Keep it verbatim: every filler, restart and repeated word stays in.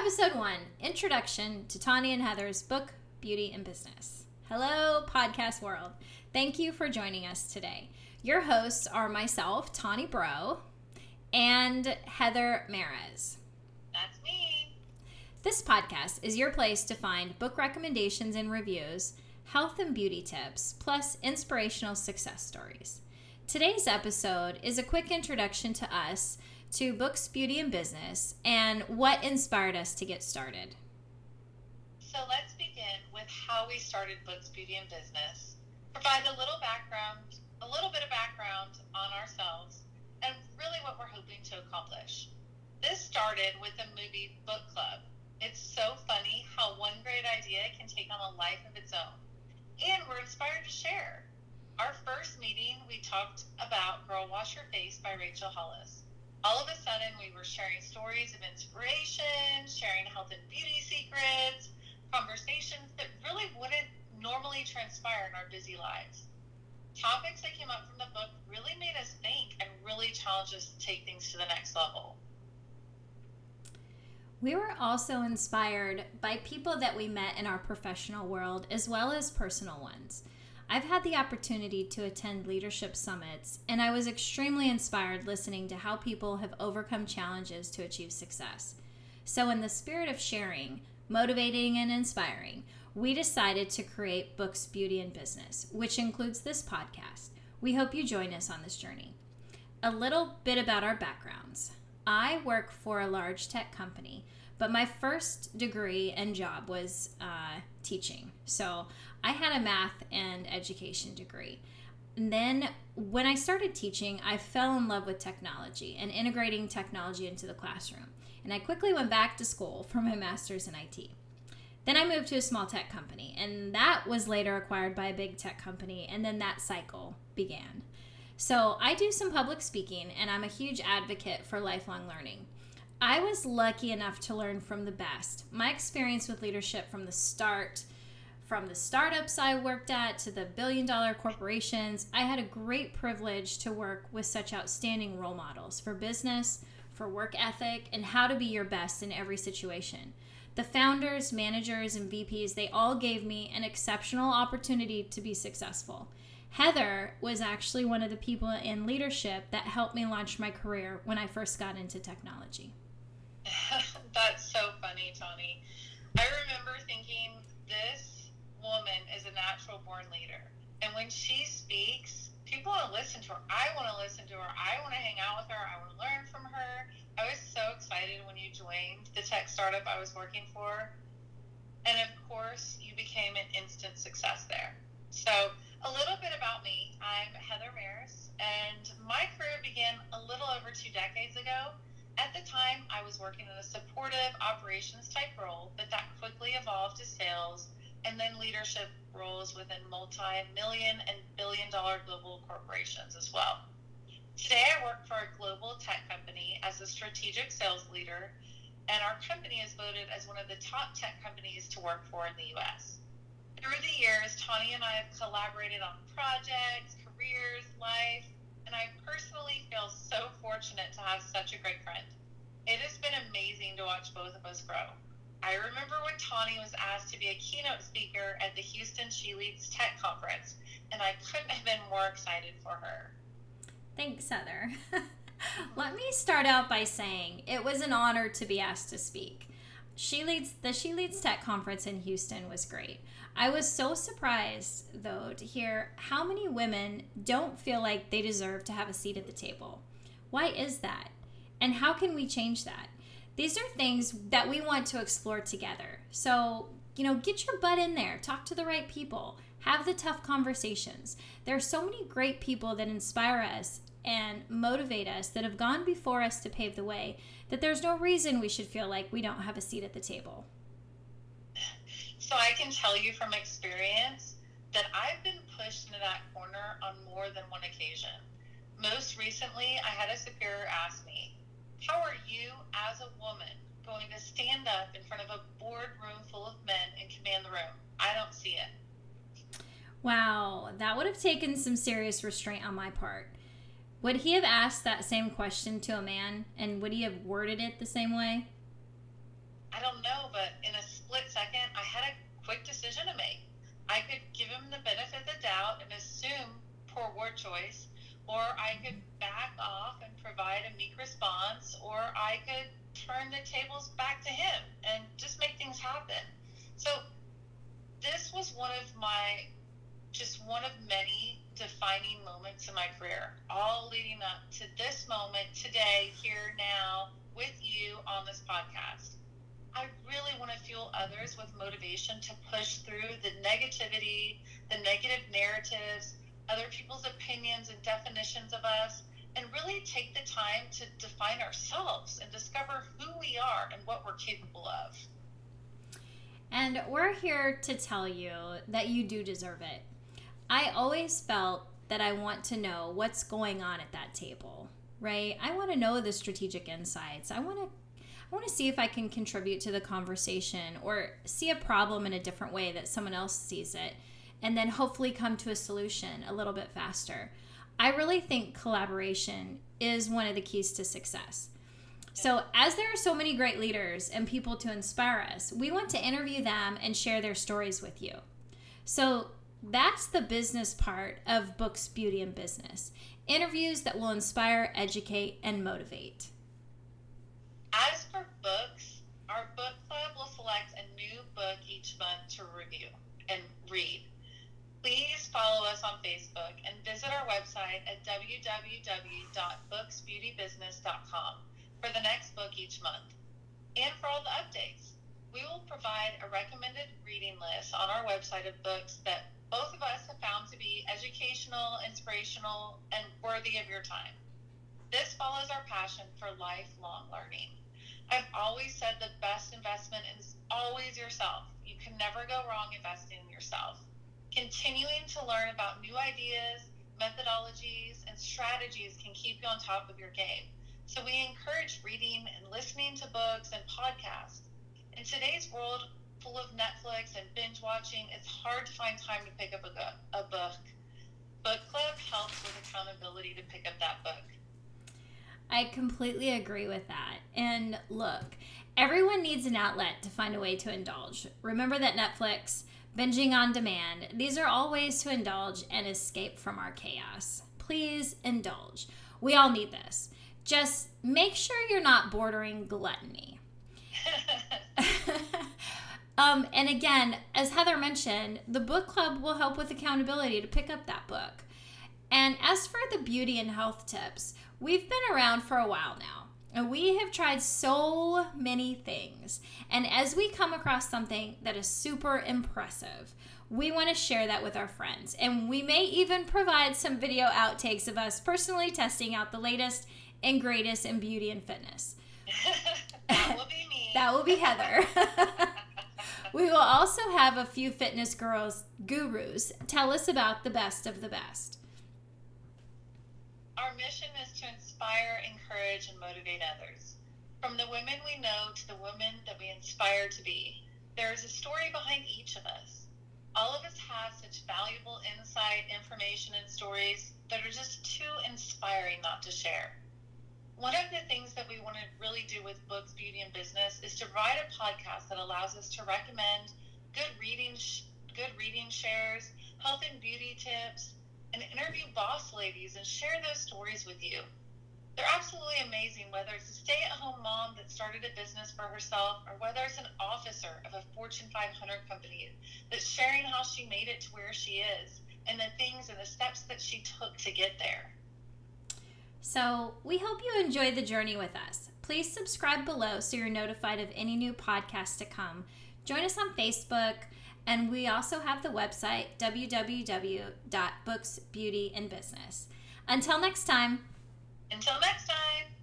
Episode one, Introduction to Tawny and Heather's Book, Beauty, and Business. Hello, podcast world. Thank you for joining us today. Your hosts are myself, Tawny Bro, and Heather Mares. That's me. This podcast is your place to find book recommendations and reviews, health and beauty tips, plus inspirational success stories. Today's episode is a quick introduction to us, to books, beauty, and business, and what inspired us to get started. So let's begin with how we started Books, Beauty, and Business, provide a little background, a little bit of background on ourselves, and really what we're hoping to accomplish. This started with the movie Book Club. It's so funny how one great idea can take on a life of its own, and we're inspired to share. Our first meeting, we talked about Girl Wash Your Face by Rachel Hollis. All of a sudden, we were sharing stories of inspiration, sharing health and beauty secrets, conversations that really wouldn't normally transpire in our busy lives. Topics that came up from the book really made us think and really challenged us to take things to the next level. We were also inspired by people that we met in our professional world as well as personal ones. I've had the opportunity to attend leadership summits, and I was extremely inspired listening to how people have overcome challenges to achieve success. So in the spirit of sharing, motivating, and inspiring, we decided to create Books, Beauty, and Business, which includes this podcast. We hope you join us on this journey. A little bit about our backgrounds. I work for a large tech company, but my first degree and job was uh, teaching. So I had a math and education degree. And then when I started teaching, I fell in love with technology and integrating technology into the classroom. And I quickly went back to school for my master's in I T. Then I moved to a small tech company, and that was later acquired by a big tech company, and then that cycle began. So I do some public speaking, and I'm a huge advocate for lifelong learning. I was lucky enough to learn from the best. My experience with leadership from the start, from the startups I worked at to the billion dollar corporations, I had a great privilege to work with such outstanding role models for business, for work ethic, and how to be your best in every situation. The founders, managers, and V Ps, they all gave me an exceptional opportunity to be successful. Heather was actually one of the people in leadership that helped me launch my career when I first got into technology. That's so funny, Tawny. I remember thinking, this woman is a natural born leader. And when she speaks, people want to listen to her. I want to listen to her. I want to hang out with her. I want to learn from her. I was so excited when you joined the tech startup I was working for. And of course, you became an instant success there. So a little bit about me. I'm Heather Mares, and my career began a little over two decades ago. At the time, I was working in a supportive operations type role, but that quickly evolved to sales and then leadership roles within multi-million and billion dollar global corporations as well. Today, I work for a global tech company as a strategic sales leader, and our company is voted as one of the top tech companies to work for in the U S. Through the years, Tawny and I have collaborated on projects, careers, life, and I personally feel so fortunate to have such a great friend. It has been amazing to watch both of us grow. I remember when Tawny was asked to be a keynote speaker at the Houston She Leads Tech Conference, and I couldn't have been more excited for her. Thanks, Heather. Let me start out by saying it was an honor to be asked to speak. She leads the She Leads Tech Conference in Houston was great. I was so surprised, though, to hear how many women don't feel like they deserve to have a seat at the table. Why is that? And how can we change that? These are things that we want to explore together. So, you know, get your butt in there. Talk to the right people. Have the tough conversations. There are so many great people that inspire us and motivate us that have gone before us to pave the way, that there's no reason we should feel like we don't have a seat at the table. So I can tell you from experience that I've been pushed into that corner on more than one occasion. Most recently, I had a superior ask me, how are you as a woman going to stand up in front of a boardroom full of men and command the room? I don't see it. Wow, that would have taken some serious restraint on my part. Would he have asked that same question to a man, and would he have worded it the same way? I don't know, but in a split second, I had a quick decision to make. I could give him the benefit of the doubt and assume poor word choice, or I could back off and provide a meek response, or I could turn the tables back to him and just make things happen. So this was one of my, just one of many defining moments in my career, all leading up to this moment today, here now, with you on this podcast. I really want to fuel others with motivation to push through the negativity, the negative narratives, other people's opinions and definitions of us, and really take the time to define ourselves and discover who we are and what we're capable of. And we're here to tell you that you do deserve it. I always felt that I want to know what's going on at that table, right? I want to know the strategic insights. I want to I want to see if I can contribute to the conversation or see a problem in a different way that someone else sees it, and then hopefully come to a solution a little bit faster. I really think collaboration is one of the keys to success. So as there are so many great leaders and people to inspire us, we want to interview them and share their stories with you. So that's the business part of Books, Beauty, and Business. Interviews that will inspire, educate, and motivate. As for books, our book club will select a new book each month to review and read. Please follow us on Facebook and visit our website at w w w dot books beauty business dot com for the next book each month. And for all the updates, we will provide a recommended reading list on our website of books that both of us have found to be educational, inspirational, and worthy of your time. This follows our passion for lifelong learning. I've always said the best investment is always yourself. You can never go wrong investing in yourself. Continuing to learn about new ideas, methodologies, and strategies can keep you on top of your game. So we encourage reading and listening to books and podcasts. In today's world full of Netflix and binge watching, it's hard to find time to pick up a, go- a book. Book Club helps with accountability to pick up that book. I completely agree with that. And look, everyone needs an outlet to find a way to indulge. Remember that Netflix, binging on demand, these are all ways to indulge and escape from our chaos. Please indulge. We all need this. Just make sure you're not bordering gluttony. um, and again, as Heather mentioned, the book club will help with accountability to pick up that book. And as for the beauty and health tips, we've been around for a while now, and we have tried so many things. And as we come across something that is super impressive, we want to share that with our friends. And we may even provide some video outtakes of us personally testing out the latest and greatest in beauty and fitness. That will be me. That will be Heather. We will also have a few fitness girls gurus tell us about the best of the best. Our mission is to inspire, encourage, and motivate others. From the women we know to the women that we inspire to be, there is a story behind each of us. All of us have such valuable insight, information, and stories that are just too inspiring not to share. One of the things that we want to really do with Books, Beauty, and Business is to write a podcast that allows us to recommend good reading, good reading shares, health and beauty tips, and interview boss ladies and share those stories with you. They're absolutely amazing, whether it's a stay-at-home mom that started a business for herself or whether it's an officer of a Fortune five hundred company that's sharing how she made it to where she is and the things and the steps that she took to get there. So we hope you enjoy the journey with us. Please subscribe below so you're notified of any new podcasts to come. Join us on Facebook, and we also have the website w w w dot books beauty and business. Until next time. Until next time.